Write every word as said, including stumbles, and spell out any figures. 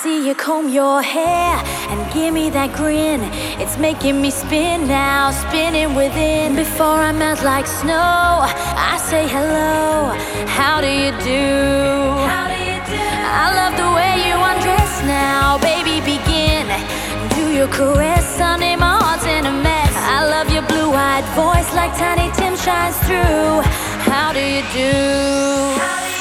see you comb your hair and give me that grin. It's making me spin now, spinning within. Before I melt like snow, I say hello. How do you do? How do you do? I love the way you undress now, baby, begin. Do your caress, Sunday, my heart's in a mess. I love your blue-eyed voice like Tiny Tim shines through. How do you do?